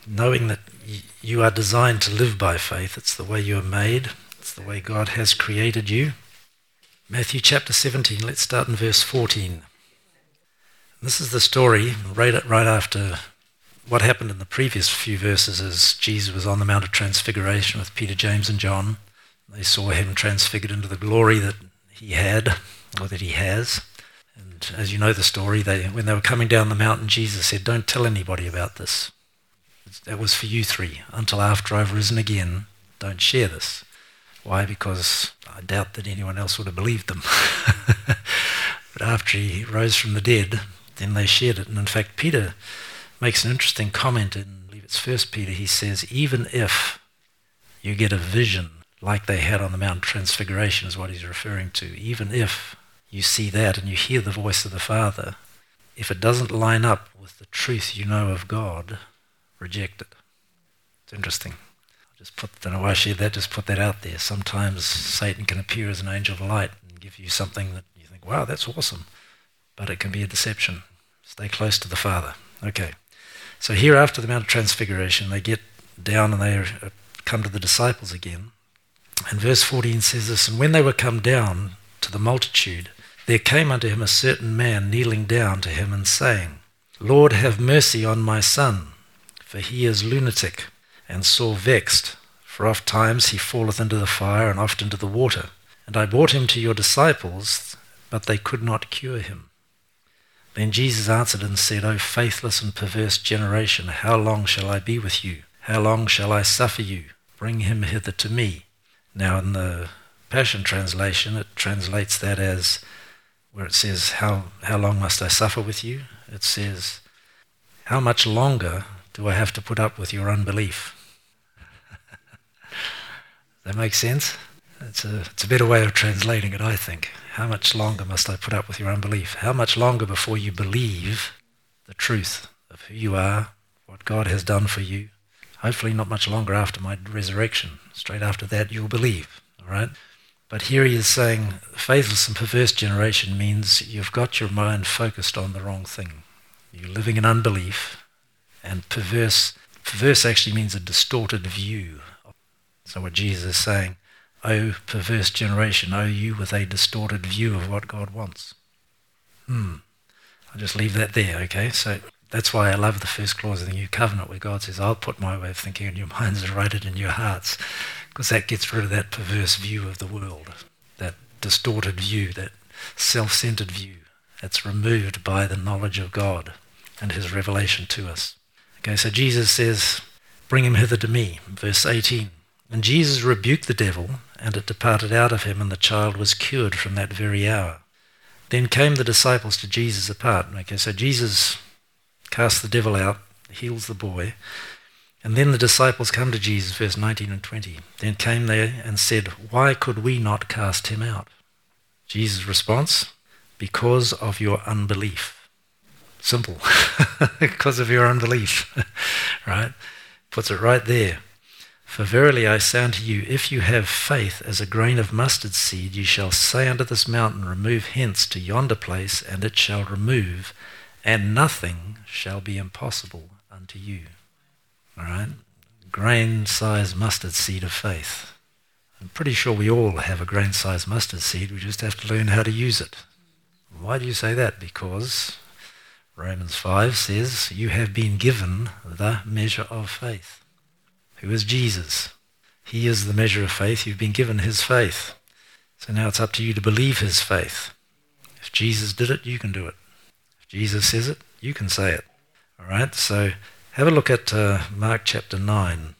knowing that you are designed to live by faith. It's the way you are made. It's the way God has created you. Matthew chapter 17, let's start in verse 14. This is the story right after what happened in the previous few verses as Jesus was on the Mount of Transfiguration with Peter, James, and John. They saw him transfigured into the glory that he had, or that he has. And as you know the story, when they were coming down the mountain, Jesus said, "Don't tell anybody about this. That was for you three. Until after I've risen again, don't share this." Why? Because I doubt that anyone else would have believed them. But after he rose from the dead, then they shared it. And in fact, Peter makes an interesting comment in, I believe it's 1 Peter. He says, even if you get a vision like they had on the Mount of Transfiguration, is what he's referring to, even if you see that and you hear the voice of the Father, if it doesn't line up with the truth you know of God, reject it. It's interesting. I don't know why I shared that, just put that out there. Sometimes Satan can appear as an angel of light and give you something that you think, wow, that's awesome. But it can be a deception. Stay close to the Father. Okay. So here after the Mount of Transfiguration, they get down and they come to the disciples again. And verse 14 says this, "And when they were come down to the multitude, there came unto him a certain man kneeling down to him and saying, Lord, have mercy on my son, for he is lunatic, and sore vexed, for oft times he falleth into the fire, and oft into the water. And I brought him to your disciples, but they could not cure him. Then Jesus answered and said, O faithless and perverse generation, how long shall I be with you? How long shall I suffer you? Bring him hither to me." Now in the Passion Translation, it translates that as, where it says, how long must I suffer with you? It says, how much longer do I have to put up with your unbelief? That makes sense? It's a better way of translating it, I think. How much longer must I put up with your unbelief? How much longer before you believe the truth of who you are, what God has done for you? Hopefully not much longer after my resurrection. Straight after that, you'll believe, all right? But here he is saying, faithless and perverse generation means you've got your mind focused on the wrong thing. You're living in unbelief, and perverse actually means a distorted view. So what Jesus is saying, O perverse generation, O you with a distorted view of what God wants. I'll just leave that there, okay? So that's why I love the first clause of the New Covenant where God says, I'll put my way of thinking in your minds and write it in your hearts, because that gets rid of that perverse view of the world, that distorted view, that self-centered view that's removed by the knowledge of God and his revelation to us. Okay, so Jesus says, bring him hither to me, verse 18. And Jesus rebuked the devil, and it departed out of him, and the child was cured from that very hour. Then came the disciples to Jesus apart. Okay, so Jesus casts the devil out, heals the boy, and then the disciples come to Jesus, verse 19 and 20. Then came they and said, why could we not cast him out? Jesus' response, because of your unbelief. Simple. Because of your unbelief. Right? Puts it right there. For verily I say unto you, if you have faith as a grain of mustard seed, ye shall say unto this mountain, remove hence to yonder place, and it shall remove, and nothing shall be impossible unto you. All right? Grain-sized mustard seed of faith. I'm pretty sure we all have a grain-sized mustard seed. We just have to learn how to use it. Why do you say that? Because Romans 5 says, you have been given the measure of faith. Who is Jesus? He is the measure of faith. You've been given his faith. So now it's up to you to believe his faith. If Jesus did it, you can do it. If Jesus says it, you can say it. All right, so have a look at Mark chapter 9.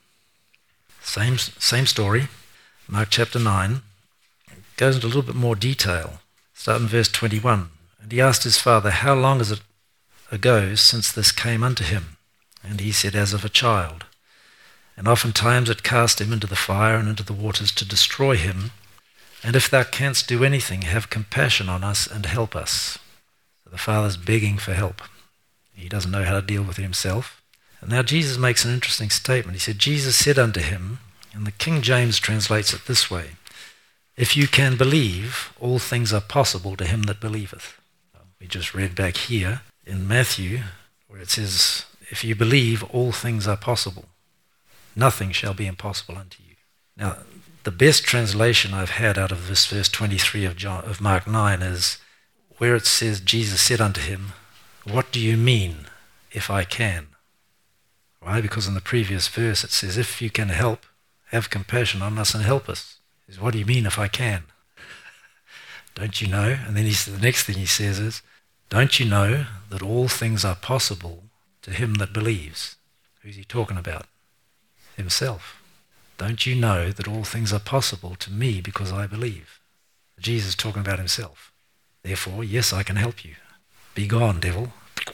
Same story. Mark chapter 9. It goes into a little bit more detail. Start in verse 21. And he asked his father, how long is it ago since this came unto him? And he said, as of a child. And oftentimes it cast him into the fire and into the waters to destroy him. And if thou canst do anything, have compassion on us and help us. So the father's begging for help. He doesn't know how to deal with it himself. And now Jesus makes an interesting statement. He said, Jesus said unto him, and the King James translates it this way, if you can believe, all things are possible to him that believeth. We just read back here in Matthew, where it says, if you believe, all things are possible. Nothing shall be impossible unto you. Now, the best translation I've had out of this verse 23 of Mark 9 is where it says, Jesus said unto him, what do you mean, if I can? Why? Because in the previous verse it says, if you can help, have compassion on us and help us. He says, what do you mean, if I can? Don't you know? And then the next thing he says is, don't you know that all things are possible to him that believes? Who's he talking about? Himself. Don't you know that all things are possible to me because I believe? Jesus is talking about himself. Therefore, yes, I can help you. Be gone, devil.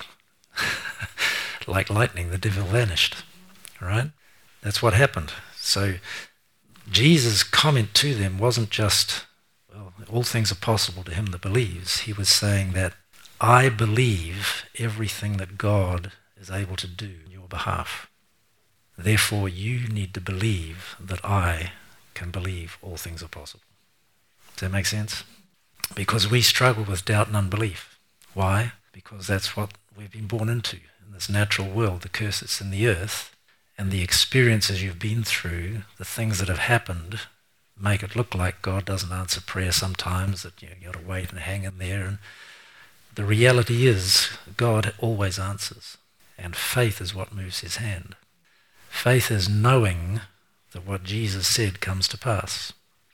Like lightning, the devil vanished. All right? That's what happened. So Jesus' comment to them wasn't just, well, all things are possible to him that believes. He was saying that I believe everything that God is able to do on your behalf. Therefore, you need to believe that I can believe all things are possible. Does that make sense? Because we struggle with doubt and unbelief. Why? Because that's what we've been born into in this natural world, the curse that's in the earth, and the experiences you've been through, the things that have happened, make it look like God doesn't answer prayer sometimes, that you've got to wait and hang in there. And the reality is God always answers, and faith is what moves his hand. Faith is knowing that what Jesus said comes to pass.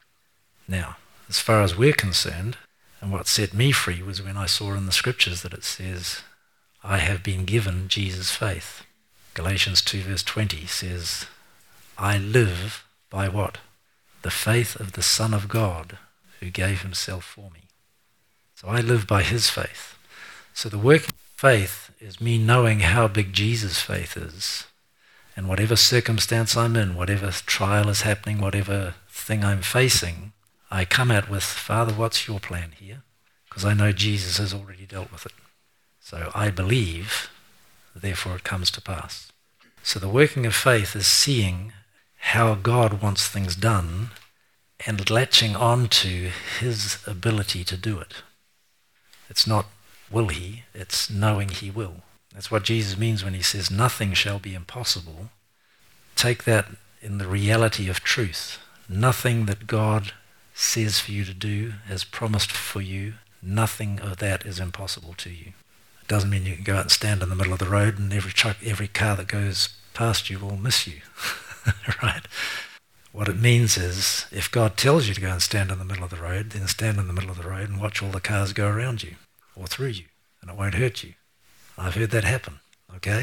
Now, as far as we're concerned, and what set me free was when I saw in the scriptures that it says, I have been given Jesus' faith. Galatians 2 verse 20 says, I live by what? The faith of the Son of God who gave himself for me. So I live by his faith. So the working faith is me knowing how big Jesus' faith is. And whatever circumstance I'm in, whatever trial is happening, whatever thing I'm facing, I come at with, Father, what's your plan here? Because I know Jesus has already dealt with it. So I believe, therefore it comes to pass. So the working of faith is seeing how God wants things done and latching on to his ability to do it. It's not will he, it's knowing he will. That's what Jesus means when he says nothing shall be impossible. Take that in the reality of truth. Nothing that God says for you to do, has promised for you, nothing of that is impossible to you. It doesn't mean you can go out and stand in the middle of the road and every car that goes past you will miss you. Right? What it means is, if God tells you to go and stand in the middle of the road, then stand in the middle of the road and watch all the cars go around you or through you, and it won't hurt you. I've heard that happen, okay?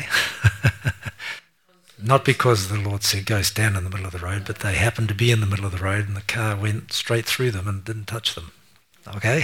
Not because the Lord said go stand in the middle of the road, but they happened to be in the middle of the road and the car went straight through them and didn't touch them, okay?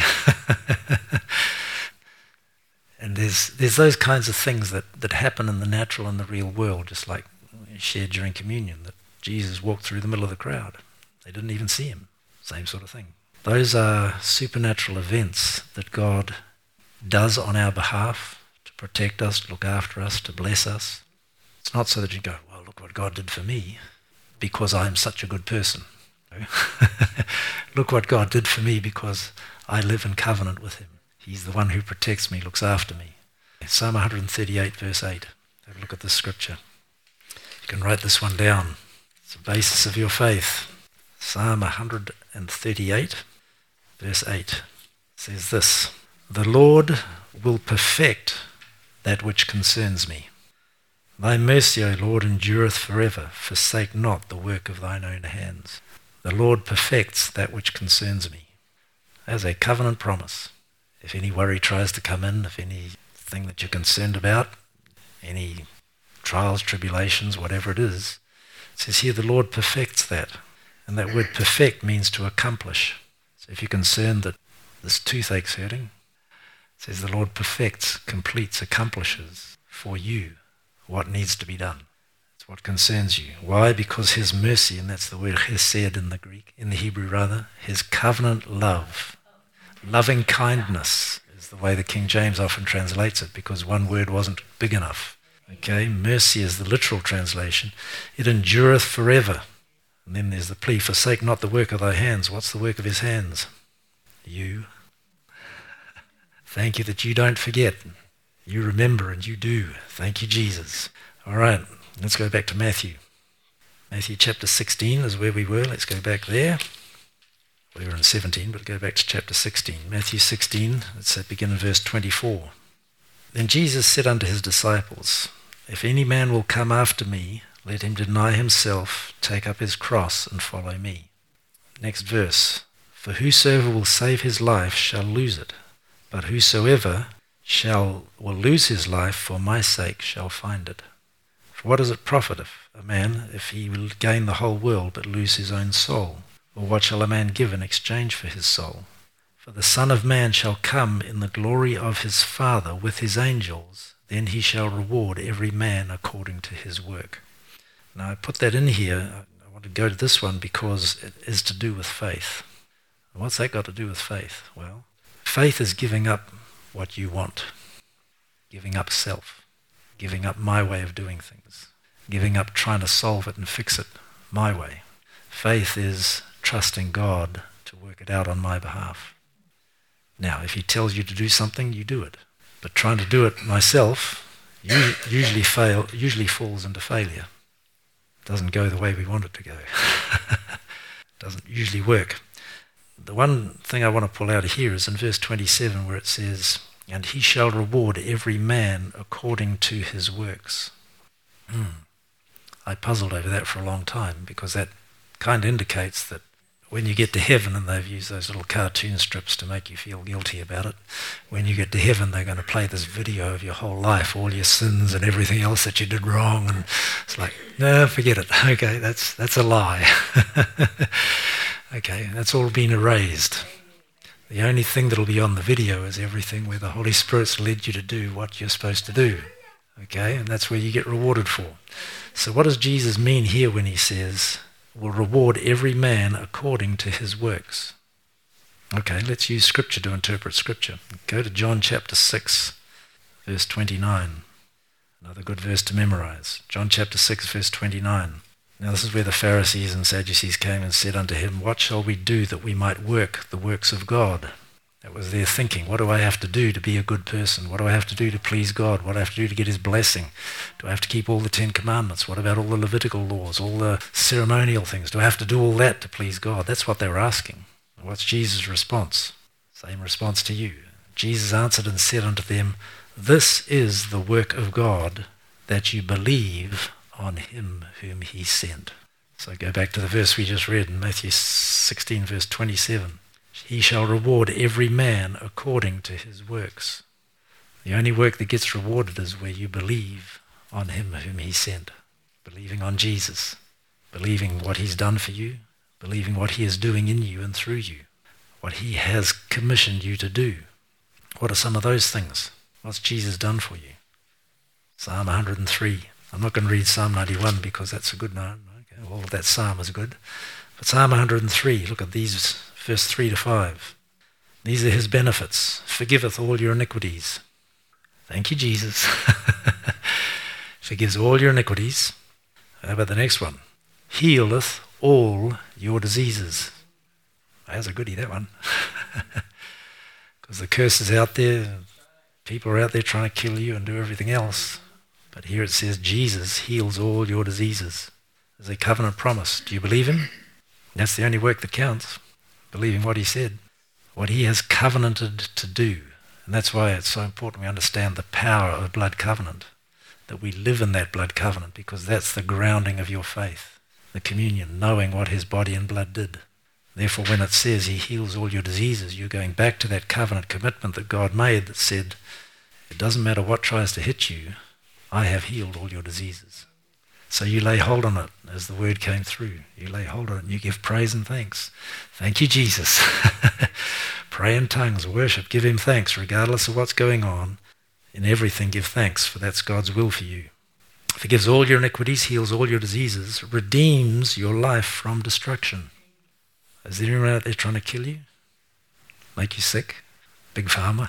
And there's those kinds of things that happen in the natural and the real world, just like we shared during communion, that Jesus walked through the middle of the crowd. They didn't even see him. Same sort of thing. Those are supernatural events that God does on our behalf to protect us, to look after us, to bless us. It's not so that you go, well, look what God did for me because I'm such a good person. Look what God did for me because I live in covenant with him. He's the one who protects me, looks after me. Psalm 138 verse 8. Have a look at this scripture. You can write this one down. It's the basis of your faith. Psalm 138 verse 8 says this, the Lord will perfect that which concerns me. Thy mercy, O Lord, endureth forever. Forsake not the work of thine own hands. The Lord perfects that which concerns me. As a covenant promise. If any worry tries to come in, if anything that you're concerned about, any trials, tribulations, whatever it is, it says here the Lord perfects that. And that word perfect means to accomplish. So if you're concerned that this toothache's hurting, it says the Lord perfects, completes, accomplishes for you what needs to be done. It's what concerns you. Why? Because his mercy, and that's the word hesed in the Greek, in the Hebrew rather, his covenant love, loving kindness is the way the King James often translates it because one word wasn't big enough. Okay, mercy is the literal translation. It endureth forever. And then there's the plea, forsake not the work of thy hands. What's the work of his hands? You. Thank you that you don't forget. You remember and you do. Thank you, Jesus. All right, let's go back to Matthew. Matthew chapter 16 is where we were. Let's go back there. We were in 17, but go back to chapter 16. Matthew 16, let's begin in verse 24. Then Jesus said unto his disciples, If any man will come after me, let him deny himself, take up his cross, and follow me. Next verse. For whosoever will save his life shall lose it, but whosoever will lose his life for my sake shall find it. For what does it profit a man if he will gain the whole world but lose his own soul? Or what shall a man give in exchange for his soul? For the Son of Man shall come in the glory of his Father with his angels, then he shall reward every man according to his work. Now I put that in here. I want to go to this one because it is to do with faith. What's that got to do with faith? Well, faith is giving up what you want, giving up self, giving up my way of doing things, giving up trying to solve it and fix it my way. Faith is trusting God to work it out on my behalf. Now, if he tells you to do something, you do it. But trying to do it myself usually falls into failure. Doesn't go the way we want it to go. Doesn't usually work. The one thing I want to pull out of here is in verse 27 where it says, And he shall reward every man according to his works. I puzzled over that for a long time because that kind of indicates that when you get to heaven, and they've used those little cartoon strips to make you feel guilty about it, when you get to heaven they're going to play this video of your whole life, all your sins and everything else that you did wrong, and it's like, no, forget it. Okay, that's a lie. Okay, that's all been erased. The only thing that'll be on the video is everything where the Holy Spirit's led you to do what you're supposed to do. Okay, and that's where you get rewarded for. So what does Jesus mean here when he says, will reward every man according to his works? Okay, let's use Scripture to interpret Scripture. Go to John chapter 6, verse 29. Another good verse to memorize. John chapter 6, verse 29. Now this is where the Pharisees and Sadducees came and said unto him, What shall we do that we might work the works of God? That was their thinking. What do I have to do to be a good person? What do I have to do to please God? What do I have to do to get his blessing? Do I have to keep all the 10 commandments? What about all the Levitical laws, all the ceremonial things? Do I have to do all that to please God? That's what they were asking. What's Jesus' response? Same response to you. Jesus answered and said unto them, This is the work of God, that you believe on him whom he sent. So go back to the verse we just read in Matthew 16, verse 27. He shall reward every man according to his works. The only work that gets rewarded is where you believe on him whom he sent. Believing on Jesus. Believing what he's done for you. Believing what he is doing in you and through you. What he has commissioned you to do. What are some of those things? What's Jesus done for you? Psalm 103. I'm not going to read Psalm 91 because that's a good one. Okay, all of that psalm is good. But Psalm 103, look at these, verse 3 to 5. These are his benefits. Forgiveth all your iniquities. Thank you, Jesus. Forgives all your iniquities. How about the next one? Healeth all your diseases. That's a goodie, that one. Because the curse is out there. People are out there trying to kill you and do everything else. But here it says Jesus heals all your diseases. There's a covenant promise. Do you believe him? That's the only work that counts. Believing what he said. What he has covenanted to do. And that's why it's so important we understand the power of a blood covenant. That we live in that blood covenant because that's the grounding of your faith. The communion, knowing what his body and blood did. Therefore when it says he heals all your diseases, you're going back to that covenant commitment that God made that said, it doesn't matter what tries to hit you, I have healed all your diseases. So you lay hold on it as the word came through. You lay hold on it and you give praise and thanks. Thank you, Jesus. Pray in tongues, worship, give him thanks regardless of what's going on. In everything give thanks, for that's God's will for you. Forgives all your iniquities, heals all your diseases, redeems your life from destruction. Is there anyone out there trying to kill you? Make you sick? Big pharma?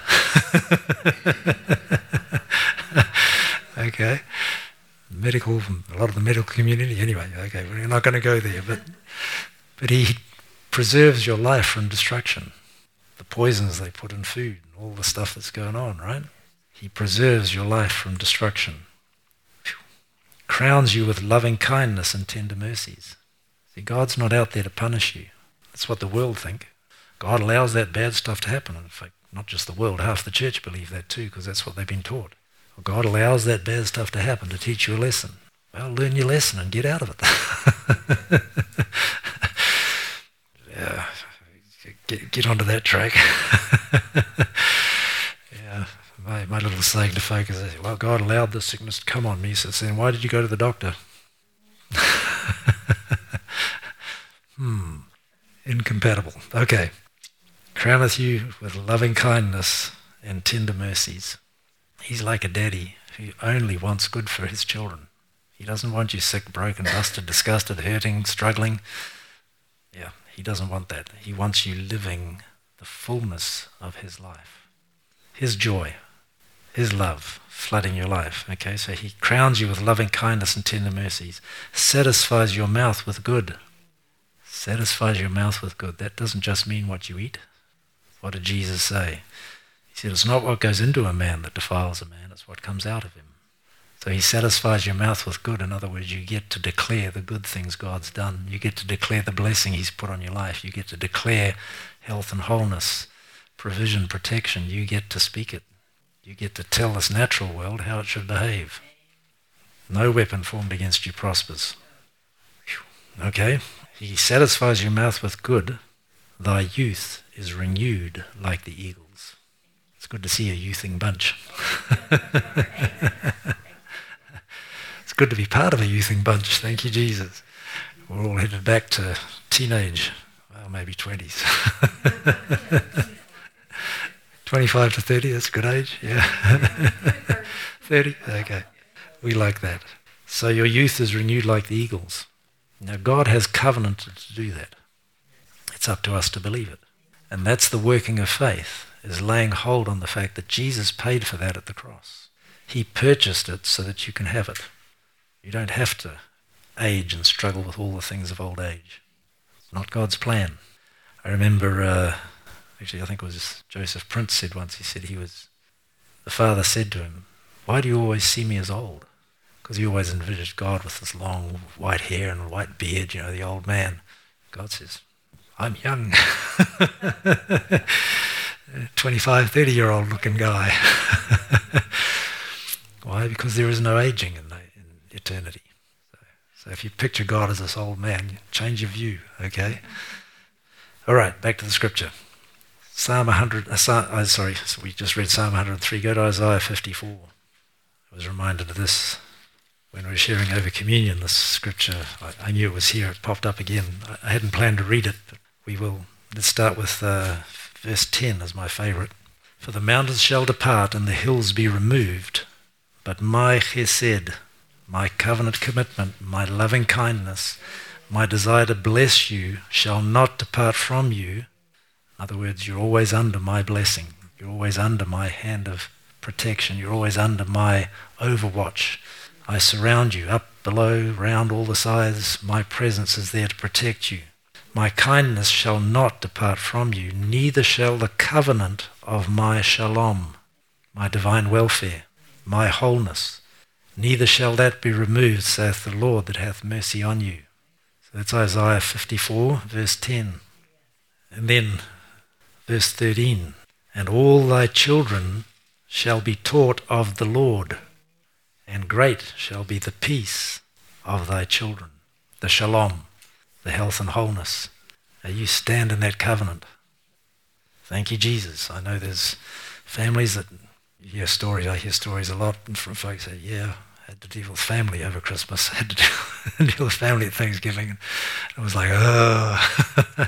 Okay. Medical, a lot of the medical community, anyway, okay, we're not going to go there, but he preserves your life from destruction. The poisons they put in food, all the stuff that's going on, right? He preserves your life from destruction. Whew. crowns you with loving kindness and tender mercies. See, God's not out there to punish you. That's what the world think. God allows that bad stuff to happen. In fact, not just the world, half the church believe that too, because that's what they've been taught. Well, God allows that bad stuff to happen to teach you a lesson. Well, learn your lesson and get out of it. Yeah, get onto that track. Yeah, my little saying to folk is, well, God allowed this sickness to come on me, so saying, why did you go to the doctor? Incompatible. Okay. Crowneth you with loving kindness and tender mercies. He's like a daddy who only wants good for his children. He doesn't want you sick, broken, busted, disgusted, hurting, struggling. Yeah, he doesn't want that. He wants you living the fullness of his life. His joy, his love flooding your life. Okay, so he crowns you with loving kindness and tender mercies, satisfies your mouth with good. Satisfies your mouth with good. That doesn't just mean what you eat. What did Jesus say? He said, it's not what goes into a man that defiles a man, it's what comes out of him. So he satisfies your mouth with good. In other words, you get to declare the good things God's done. You get to declare the blessing he's put on your life. You get to declare health and wholeness, provision, protection. You get to speak it. You get to tell this natural world how it should behave. No weapon formed against you prospers. Okay? He satisfies your mouth with good. Thy youth is renewed like the eagles. It's good to see a youthing bunch. It's good to be part of a youthing bunch. Thank you, Jesus. We're all headed back to teenage, well, maybe 20s. 25 to 30, that's a good age, yeah. 30, okay. We like that. So your youth is renewed like the eagles. Now God has covenanted to do that. It's up to us to believe it. And that's the working of faith, is laying hold on the fact that Jesus paid for that at the cross. He purchased it so that you can have it. You don't have to age and struggle with all the things of old age. It's not God's plan. I remember, actually I think it was Joseph Prince said once, the father said to him, why do you always see me as old? Because he always envisaged God with this long white hair and white beard, the old man. God says, I'm young. 25, 30-year-old looking guy. Why? Because there is no aging in eternity. So if you picture God as this old man, you change your view, okay? All right, back to the scripture. So we just read Psalm 103. Go to Isaiah 54. I was reminded of this when we were sharing over communion, this scripture. I knew it was here. It popped up again. I hadn't planned to read it, but we will. Let's start with verse 10 as my favorite. For the mountains shall depart and the hills be removed, but my chesed, my covenant commitment, my loving kindness, my desire to bless you shall not depart from you. In other words, you're always under my blessing. You're always under my hand of protection. You're always under my overwatch. I surround you, up, below, round all the sides. My presence is there to protect you. My kindness shall not depart from you, neither shall the covenant of my shalom, my divine welfare, my wholeness, neither shall that be removed, saith the Lord that hath mercy on you. So that's Isaiah 54, verse 10. And then verse 13. And all thy children shall be taught of the Lord, and great shall be the peace of thy children, the shalom, the health and wholeness. Now you stand in that covenant. Thank you, Jesus. I know there's families that you hear stories. I hear stories a lot from folks that, I had to deal with family over Christmas. I had to deal with family at Thanksgiving. And it was like, oh.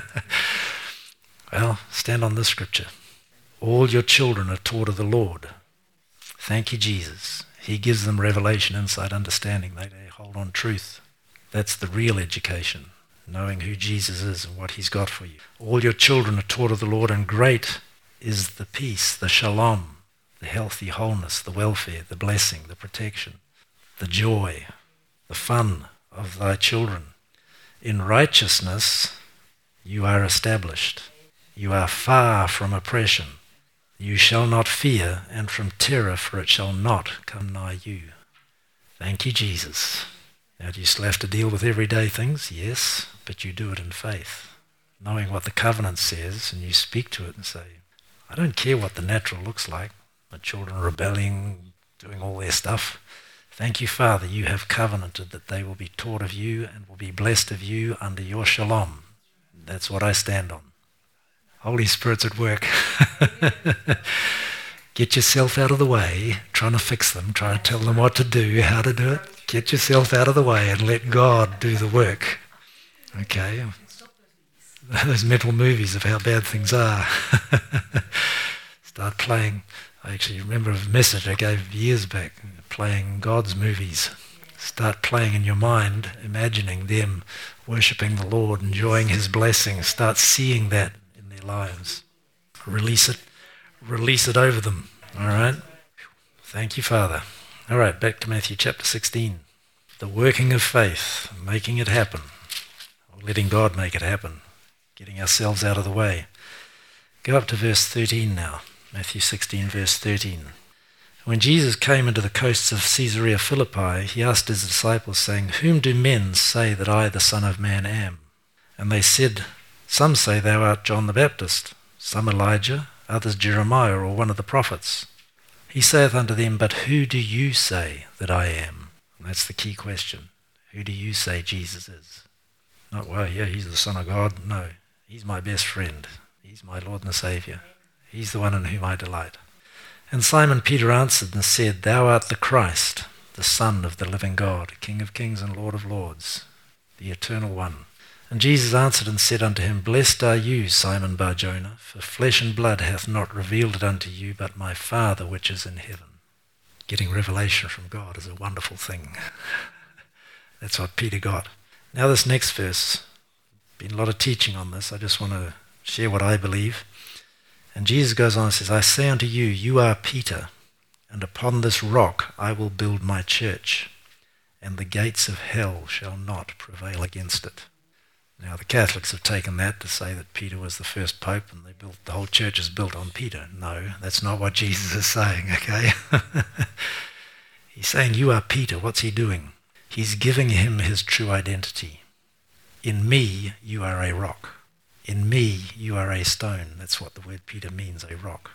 Well, stand on this scripture. All your children are taught of the Lord. Thank you, Jesus. He gives them revelation, insight, understanding. They hold on truth. That's the real education, knowing who Jesus is and what he's got for you. All your children are taught of the Lord, and great is the peace, the shalom, the healthy wholeness, the welfare, the blessing, the protection, the joy, the fun of thy children. In righteousness you are established. You are far from oppression. You shall not fear, and from terror, for it shall not come nigh you. Thank you, Jesus. Now, do you still have to deal with everyday things? Yes, but you do it in faith, knowing what the covenant says, and you speak to it and say, I don't care what the natural looks like, my children rebelling, doing all their stuff. Thank you, Father, you have covenanted that they will be taught of you and will be blessed of you under your shalom. That's what I stand on. Holy Spirit's at work. Get yourself out of the way, trying to fix them, trying to tell them what to do, how to do it. Get yourself out of the way and let God do the work. Okay? Those mental movies of how bad things are. Start playing. I actually remember a message I gave years back, playing God's movies. Start playing in your mind, imagining them worshipping the Lord, enjoying his blessings. Start seeing that in their lives. Release it over them. All right? Thank you, Father. All right, back to Matthew chapter 16. The working of faith, making it happen, or letting God make it happen, getting ourselves out of the way. Go up to verse 13 now. Matthew 16, verse 13. When Jesus came into the coasts of Caesarea Philippi, he asked his disciples, saying, Whom do men say that I, the Son of Man, am? And they said, Some say thou art John the Baptist, some Elijah, others Jeremiah, or one of the prophets. He saith unto them, But who do you say that I am? And that's the key question. Who do you say Jesus is? Not, well, yeah, he's the Son of God. No, he's my best friend. He's my Lord and Saviour. He's the one in whom I delight. And Simon Peter answered and said, Thou art the Christ, the Son of the living God, King of kings and Lord of lords, the Eternal One. And Jesus answered and said unto him, Blessed are you, Simon Bar-Jonah, for flesh and blood hath not revealed it unto you, but my Father which is in heaven. Getting revelation from God is a wonderful thing. That's what Peter got. Now this next verse, been a lot of teaching on this. I just want to share what I believe. And Jesus goes on and says, I say unto you, you are Peter, and upon this rock I will build my church, and the gates of hell shall not prevail against it. Now the Catholics have taken that to say that Peter was the first pope and the whole church is built on Peter. No, that's not what Jesus is saying, okay? He's saying you are Peter. What's he doing? He's giving him his true identity. In me, you are a rock. In me, you are a stone. That's what the word Peter means, a rock.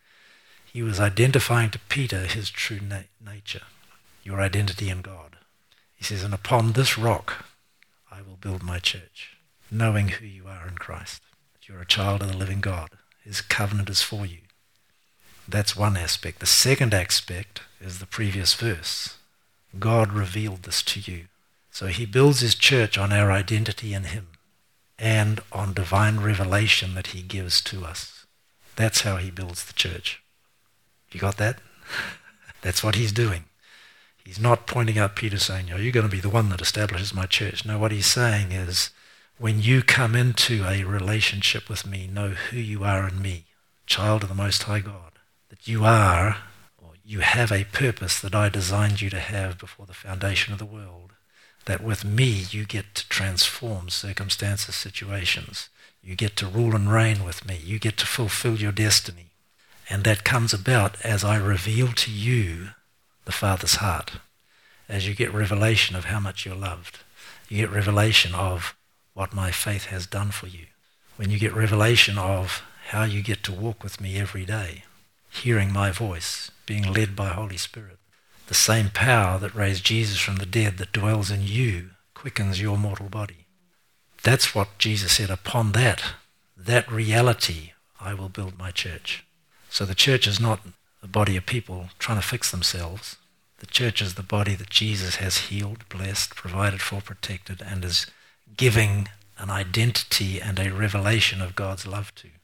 He was identifying to Peter his true nature, your identity in God. He says, and upon this rock I will build my church, knowing who you are in Christ. That you're a child of the living God. His covenant is for you. That's one aspect. The second aspect is the previous verse. God revealed this to you. So he builds his church on our identity in him and on divine revelation that he gives to us. That's how he builds the church. You got that? That's what he's doing. He's not pointing out Peter saying, you're going to be the one that establishes my church. No, what he's saying is, when you come into a relationship with me, know who you are in me, child of the Most High God, that you are, or you have a purpose that I designed you to have before the foundation of the world, that with me you get to transform circumstances, situations. You get to rule and reign with me. You get to fulfill your destiny. And that comes about as I reveal to you the Father's heart. As you get revelation of how much you're loved. You get revelation of what my faith has done for you. When you get revelation of how you get to walk with me every day, hearing my voice, being led by Holy Spirit. The same power that raised Jesus from the dead that dwells in you quickens your mortal body. That's what Jesus said. Upon that reality, I will build my church. So the church is not a body of people trying to fix themselves. The church is the body that Jesus has healed, blessed, provided for, protected, and is giving an identity and a revelation of God's love to.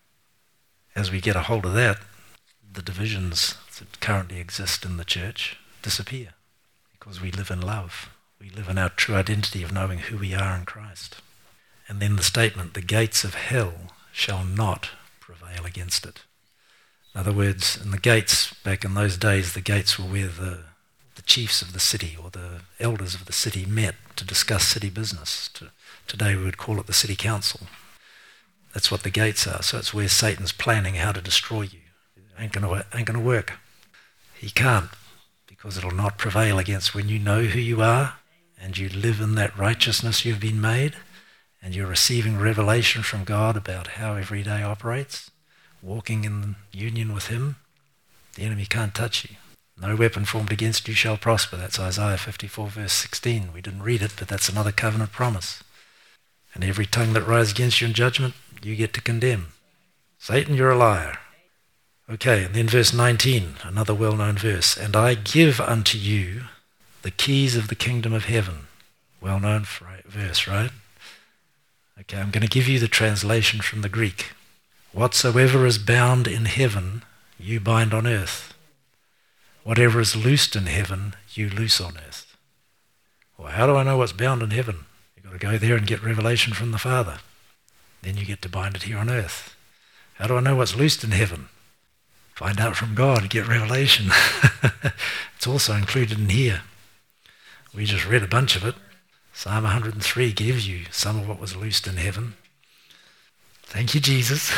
As we get a hold of that, the divisions that currently exist in the church disappear because we live in love. We live in our true identity of knowing who we are in Christ. And then the statement, the gates of hell shall not prevail against it. In other words, in the gates, back in those days, the gates were where the chiefs of the city or the elders of the city met to discuss city business. Today we would call it the city council. That's what the gates are. So it's where Satan's planning how to destroy you. It ain't going to work. He can't, because it'll not prevail against when you know who you are and you live in that righteousness you've been made and you're receiving revelation from God about how every day operates, walking in union with him. The enemy can't touch you. No weapon formed against you shall prosper. That's Isaiah 54 verse 16. We didn't read it, but that's another covenant promise. And every tongue that rises against you in judgment, you get to condemn. Satan, you're a liar. Okay, and then verse 19, another well-known verse. And I give unto you the keys of the kingdom of heaven. Well-known verse, right? Okay, I'm going to give you the translation from the Greek. Whatsoever is bound in heaven, you bind on earth. Whatever is loosed in heaven, you loose on earth. Well, how do I know what's bound in heaven? You've got to go there and get revelation from the Father. Then you get to bind it here on earth. How do I know what's loosed in heaven? Find out from God, get revelation. It's also included in here. We just read a bunch of it. Psalm 103 gives you some of what was loosed in heaven. Thank you, Jesus.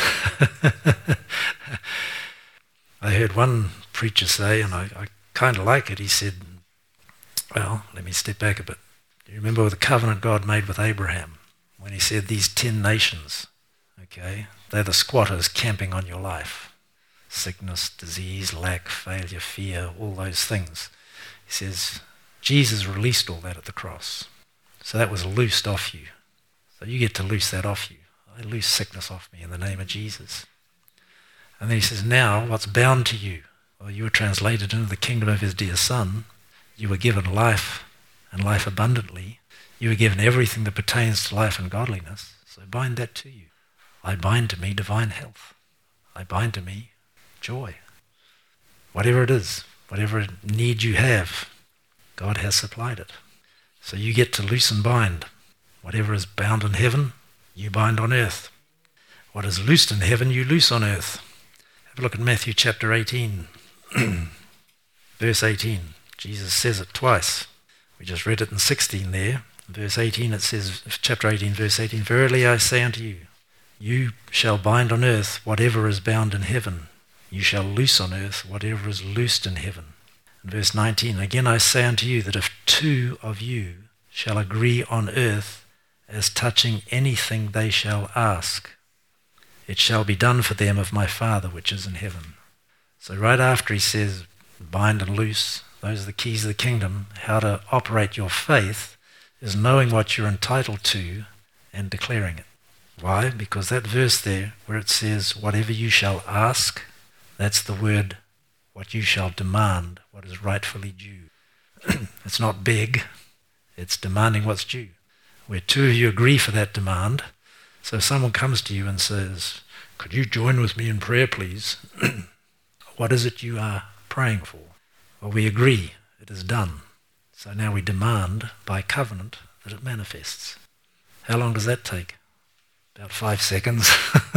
I heard one preacher say, and I kind of like it, he said, well, let me step back a bit. Do you remember the covenant God made with Abraham when he said these 10 nations, okay, they're the squatters camping on your life. Sickness, disease, lack, failure, fear, all those things. He says, Jesus released all that at the cross. So that was loosed off you. So you get to loose that off you. I loose sickness off me in the name of Jesus. And then he says, now what's bound to you? Well, you were translated into the kingdom of his dear Son. You were given life and life abundantly. You were given everything that pertains to life and godliness. So bind that to you. I bind to me divine health. I bind to me joy. Whatever it is, whatever need you have, God has supplied it. So you get to loose and bind. Whatever is bound in heaven, you bind on earth. What is loosed in heaven, you loose on earth. Have a look at Matthew chapter 18, verse 18. Jesus says it twice. We just read it in 16 there. Verse 18, it says, chapter 18, verse 18, verily I say unto you, you shall bind on earth whatever is bound in heaven. You shall loose on earth whatever is loosed in heaven. And verse 19, again I say unto you that if 2 of you shall agree on earth as touching anything they shall ask, it shall be done for them of my Father which is in heaven. So right after he says bind and loose, those are the keys of the kingdom. How to operate your faith is knowing what you're entitled to and declaring it. Why? Because that verse there where it says whatever you shall ask, that's the word what you shall demand, what is rightfully due. It's not big, it's demanding what's due. Where 2 of you agree for that demand, so if someone comes to you and says, could you join with me in prayer please? What is it you are praying for? Well, we agree, it is done. So now we demand by covenant that it manifests. How long does that take? About 5 seconds.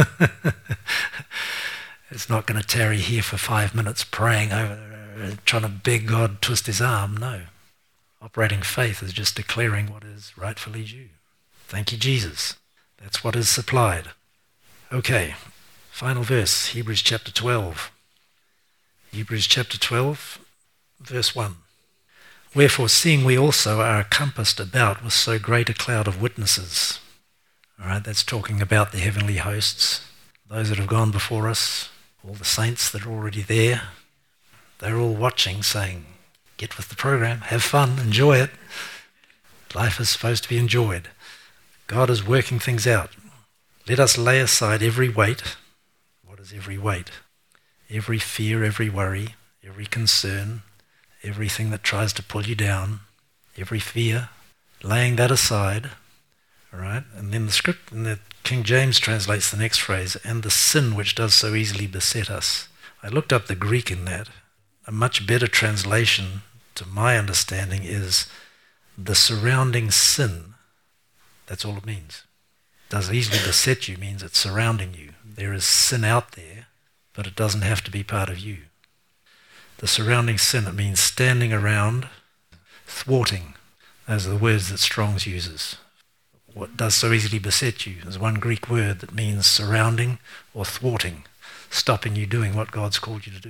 It's not going to tarry here for 5 minutes praying over, trying to beg God twist his arm. No. Operating faith is just declaring what is rightfully due. Thank you, Jesus. That's what is supplied. Okay, final verse, Hebrews chapter 12. Hebrews chapter 12, verse 1. Wherefore, seeing we also are encompassed about with so great a cloud of witnesses. All right, that's talking about the heavenly hosts, those that have gone before us, all the saints that are already there. They're all watching, saying, get with the program, have fun, enjoy it. Life is supposed to be enjoyed. God is working things out. Let us lay aside every weight. What is every weight? Every fear, every worry, every concern, everything that tries to pull you down, every fear, laying that aside. All right, and then the script in the King James translates the next phrase, and the sin which does so easily beset us. I looked up the Greek in that. A much better translation, to my understanding, is the surrounding sin. That's all it means. Does easily beset you means it's surrounding you. There is sin out there, but it doesn't have to be part of you. The surrounding sin, it means standing around, thwarting. Those are the words that Strong's uses. What does so easily beset you is one Greek word that means surrounding or thwarting, stopping you doing what God's called you to do.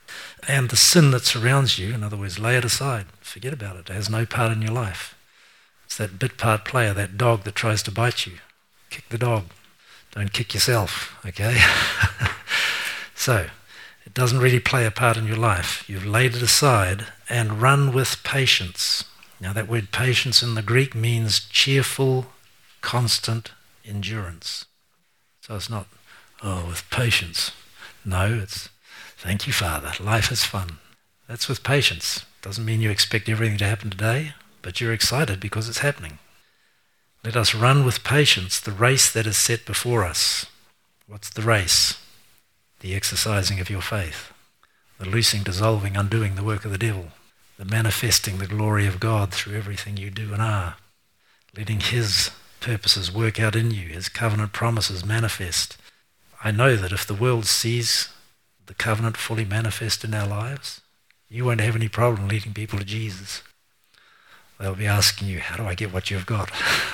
And the sin that surrounds you, in other words, lay it aside. Forget about it. It has no part in your life. It's that bit part player, that dog that tries to bite you. Kick the dog. Don't kick yourself, okay? So, it doesn't really play a part in your life. You've laid it aside and run with patience. Now that word patience in the Greek means cheerful, constant endurance. So it's not, with patience. No, it's, thank you, Father. Life is fun. That's with patience. Doesn't mean you expect everything to happen today, but you're excited because it's happening. Let us run with patience the race that is set before us. What's the race? The exercising of your faith. The loosing, dissolving, undoing the work of the devil. The manifesting the glory of God through everything you do and are. Letting his purposes work out in you, his covenant promises manifest. I know that if the world sees the covenant fully manifest in our lives, you won't have any problem leading people to Jesus. They'll be asking you, how do I get what you've got?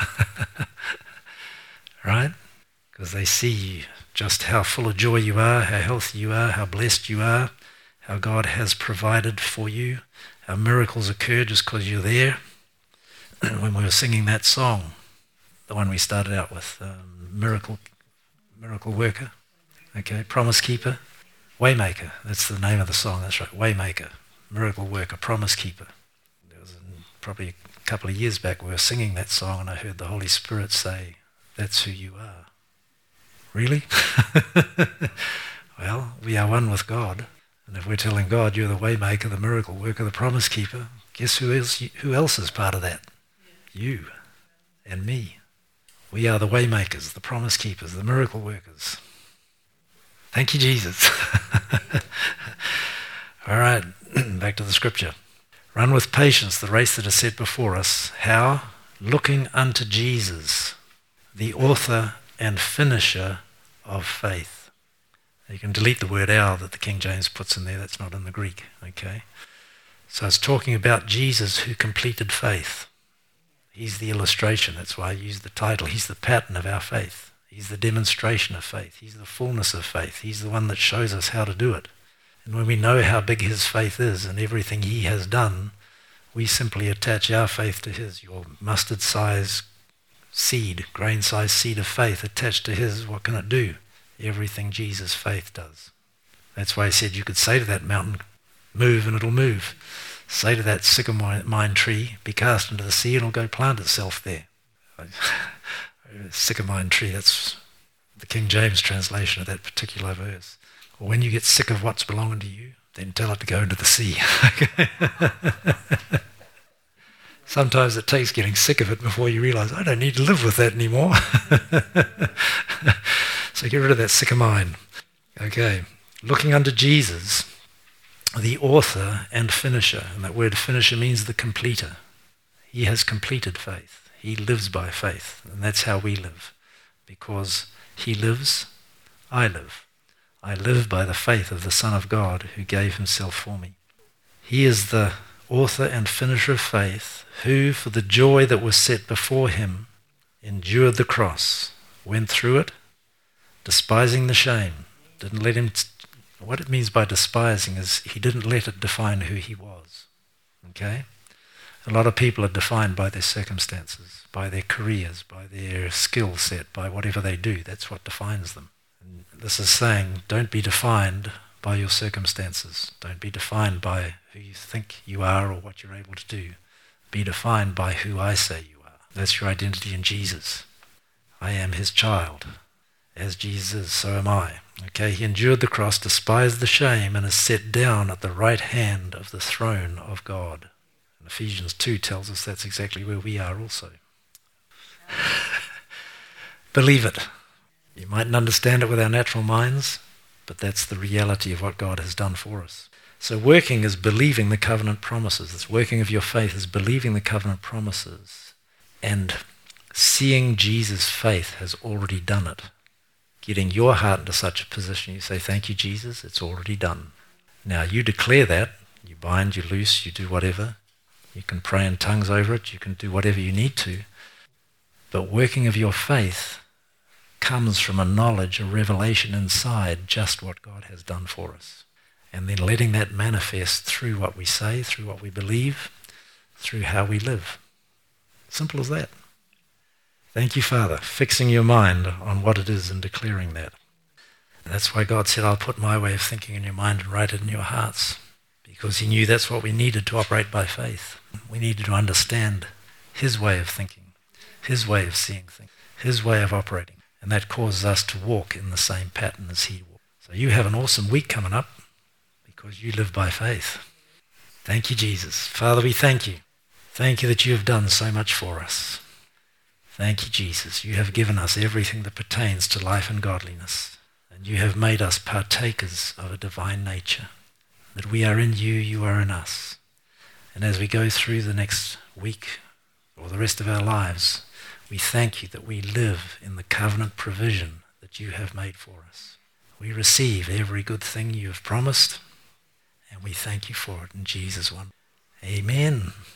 Right? Because they see just how full of joy you are, how healthy you are, how blessed you are, how God has provided for you, how miracles occur just because you're there. When we were singing that song, the one we started out with, miracle worker, okay, promise keeper, waymaker, that's the name of the song, that's right, waymaker, miracle worker, promise keeper. There was probably a couple of years back we were singing that song and I heard the Holy Spirit say, that's who you are. Really? Well, we are one with God. And if we're telling God you're the waymaker, the miracle worker, the promise keeper, guess who else is part of that? You and me. We are the waymakers, the promise keepers, the miracle workers. Thank you, Jesus. All right, back to the scripture. Run with patience the race that is set before us. How? Looking unto Jesus, the author and finisher of faith. You can delete the word "our" that the King James puts in there. That's not in the Greek, okay? So it's talking about Jesus who completed faith. He's the illustration. That's why I used the title. He's the pattern of our faith. He's the demonstration of faith. He's the fullness of faith. He's the one that shows us how to do it. And when we know how big his faith is and everything he has done, we simply attach our faith to his. Your mustard-sized seed, grain-sized seed of faith attached to his, what can it do? Everything Jesus' faith does. That's why he said you could say to that mountain, move and it'll move. Say to that sycamore tree, be cast into the sea and it'll go plant itself there. Sycamore tree, that's the King James translation of that particular verse. Or when you get sick of what's belonging to you, then tell it to go into the sea. Sometimes it takes getting sick of it before you realize, I don't need to live with that anymore. So get rid of that sick of mind. Okay, looking unto Jesus, the author and finisher. And that word finisher means the completer. He has completed faith. He lives by faith. And that's how we live. Because he lives, I live. I live by the faith of the Son of God who gave himself for me. He is the author and finisher of faith, who for the joy that was set before him endured the cross, went through it, despising the shame, didn't let him... What it means by despising is he didn't let it define who he was. Okay? A lot of people are defined by their circumstances, by their careers, by their skill set, by whatever they do. That's what defines them. And this is saying, don't be defined by your circumstances. Don't be defined by who you think you are or what you're able to do. Be defined by who I say you are. That's your identity in Jesus. I am his child. As Jesus is, so am I. Okay, he endured the cross, despised the shame, and is set down at the right hand of the throne of God. And Ephesians 2 tells us that's exactly where we are also. Believe it. You mightn't understand it with our natural minds, but that's the reality of what God has done for us. So working is believing the covenant promises. This working of your faith is believing the covenant promises and seeing Jesus' faith has already done it. Getting your heart into such a position, you say, thank you, Jesus, it's already done. Now, you declare that. You bind, you loose, you do whatever. You can pray in tongues over it. You can do whatever you need to. But working of your faith comes from a knowledge, a revelation inside just what God has done for us. and then letting that manifest through what we say, through what we believe, through how we live. Simple as that. Thank you, Father, fixing your mind on what it is and declaring that. And that's why God said, I'll put my way of thinking in your mind and write it in your hearts, because he knew that's what we needed to operate by faith. We needed to understand his way of thinking, his way of seeing things, his way of operating, and that causes us to walk in the same pattern as he walked. So you have an awesome week coming up because you live by faith. Thank you, Jesus. Father, we thank you. Thank you that you have done so much for us. Thank you, Jesus. You have given us everything that pertains to life and godliness, and you have made us partakers of a divine nature, that we are in you, you are in us. And as we go through the next week or the rest of our lives, we thank you that we live in the covenant provision that you have made for us. We receive every good thing you have promised, and we thank you for it in Jesus' name. Amen.